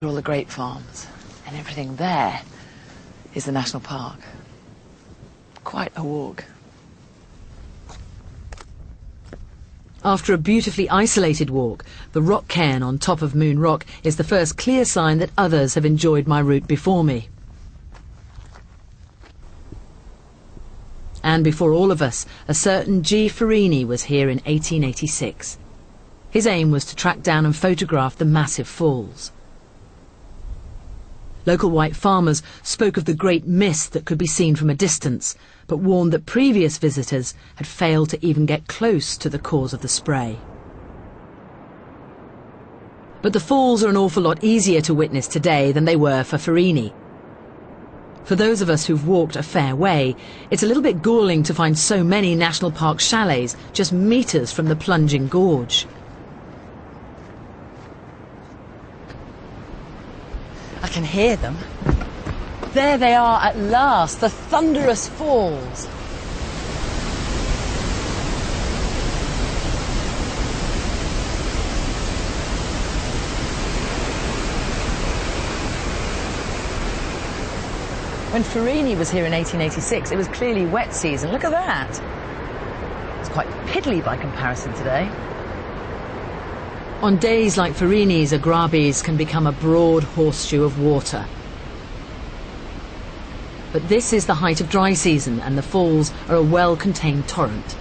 all the grape farms, and everything there is the national park. Quite a walk. After a beautifully isolated walk, the rock cairn on top of Moon Rock is the first clear sign that others have enjoyed my route before me. And before all of us, a certain G. Farini was here in 1886. His aim was to track down and photograph the massive falls. Local white farmers spoke of the great mist that could be seen from a distance, but warned that previous visitors had failed to even get close to the cause of the spray. But the falls are an awful lot easier to witness today than they were for Farini. For those of us who've walked a fair way, it's a little bit galling to find so many national park chalets just metres from the plunging gorge. I can hear them. There they are at last, the thunderous falls. When Farini was here in 1886, it was clearly wet season. Look at that. It's quite piddly by comparison today. On days like Farini's, Agrabis can become a broad horseshoe of water. But this is the height of dry season, and the falls are a well-contained torrent.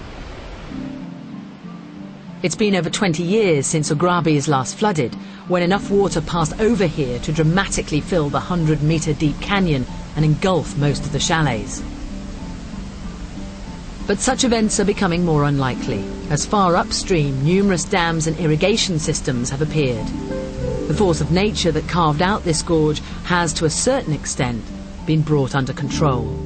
It's been over 20 years since Agrabis last flooded, when enough water passed over here to dramatically fill the 100-metre deep canyon and engulf most of the chalets. But such events are becoming more unlikely, as far upstream numerous dams and irrigation systems have appeared. The force of nature that carved out this gorge has, to a certain extent, been brought under control.